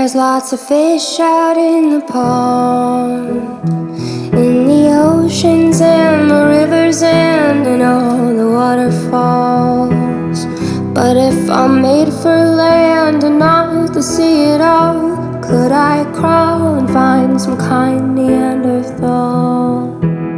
There's lots of fish out in the pond, in the oceans and the rivers and in all the waterfalls. But if I'm made for land and not to see it all, could I crawl and find some kind Neanderthal?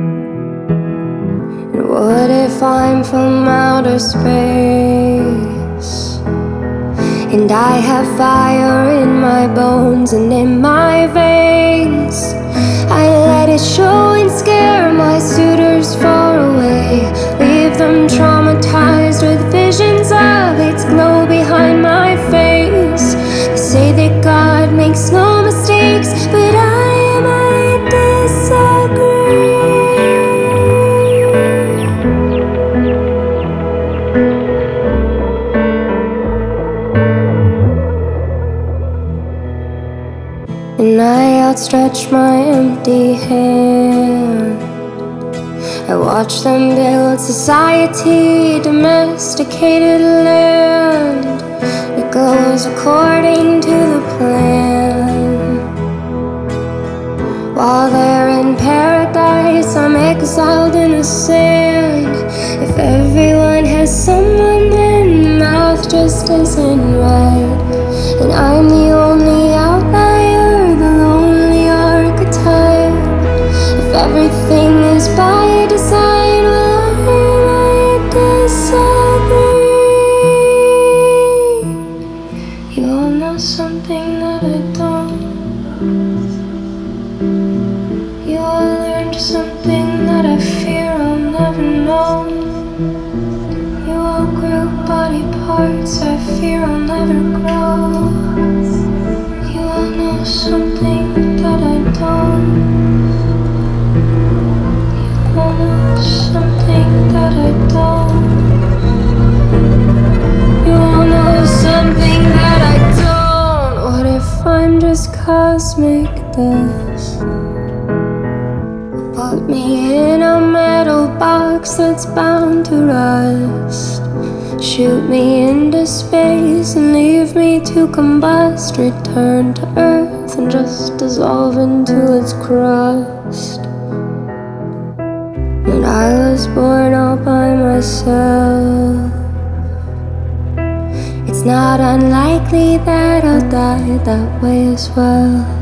And what if I'm from outer space, and I have fire in my bones and in my veins? I let it show and scare my suitors far away, leave them traumatized with visions of its glow behind my face. They say that God makes no mistakes, but I might disagree. And I outstretch my empty hand. I watch them build society, domesticated land. It goes according to the plan. While they're in paradise, I'm exiled in the sand. If everyone has someone, then math just isn't right, and I'm the only outlier, the lonely archetype. If everything is by design, well, I might disagree. You all know something that I don't. You all learned something that I fear I'll never know. You all grew body parts I fear I'll never grow. You all know something that I don't. You all know something that I don't. You all know something that I don't. What if I'm just cosmic dust? Put me in a metal box that's bound to rust. Shoot me into space and leave me to combust. Return to Earth and just dissolve into its crust. And I was born all by myself. It's not unlikely that I'll die that way as well.